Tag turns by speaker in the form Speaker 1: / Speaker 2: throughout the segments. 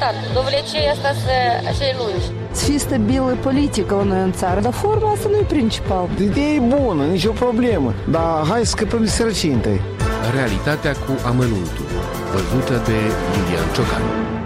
Speaker 1: important. Dovlecei asta așa e lungi.
Speaker 2: Să fie stabilă politică la noi în țară, dar forma asta nu e principal.
Speaker 3: Ideea e bună, nicio problemă, dar hai să scăpăm de sărăcie întâi.
Speaker 4: Realitatea cu amănuntul, văzută de Iulian Ciocan.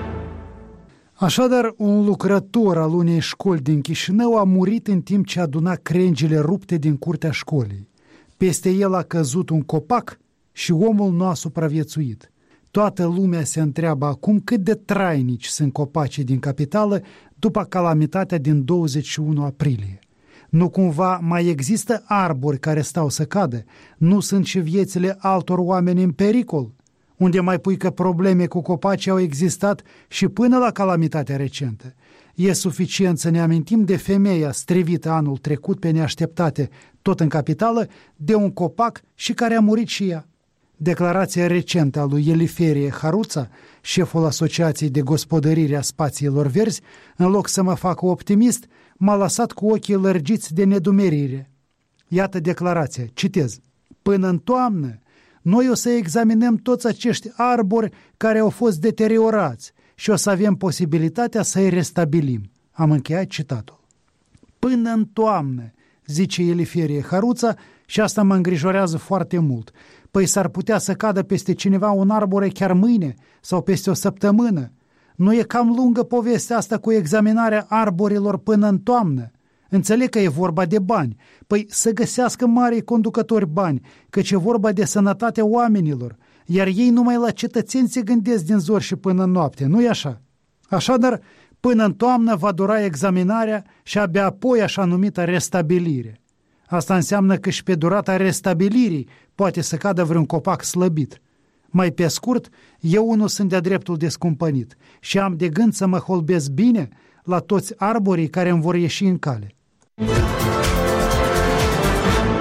Speaker 5: Așadar, un lucrător al unei școli din Chișinău a murit în timp ce aduna crengile rupte din curtea școlii. Peste el a căzut un copac și omul nu a supraviețuit. Toată lumea se întreabă acum cât de trainici sunt copacii din capitală după calamitatea din 21 aprilie. Nu cumva mai există arbori care stau să cadă? Nu sunt și viețile altor oameni în pericol? Unde mai pui că probleme cu copacii au existat și până la calamitatea recentă. E suficient să ne amintim de femeia strivită anul trecut pe neașteptate, tot în capitală, de un copac și care a murit și ea. Declarația recentă a lui Eliferie Haruța, șeful Asociației de Gospodărire a Spațiilor Verzi, în loc să mă facă optimist, m-a lăsat cu ochii lărgiți de nedumerire. Iată declarația, citez. Până în toamnă, noi o să examinăm toți acești arbori care au fost deteriorați și o să avem posibilitatea să-i restabilim. Am încheiat citatul. Până în toamnă, zice Eliferie Haruța, și asta mă îngrijorează foarte mult. Păi s-ar putea să cadă peste cineva un arbore chiar mâine sau peste o săptămână. Nu e cam lungă povestea asta cu examinarea arborilor până în toamnă? Înțeleg că e vorba de bani. Păi să găsească marii conducători bani, căci e vorba de sănătatea oamenilor, iar ei numai la cetățeni se gândesc din zor și până în noapte, nu-i așa? Așadar, până în toamnă va dura examinarea și abia apoi așa numită restabilire. Asta înseamnă că și pe durata restabilirii poate să cadă vreun copac slăbit. Mai pe scurt, eu unul sunt de-a dreptul descumpănit și am de gând să mă holbesc bine la toți arborii care îmi vor ieși în cale.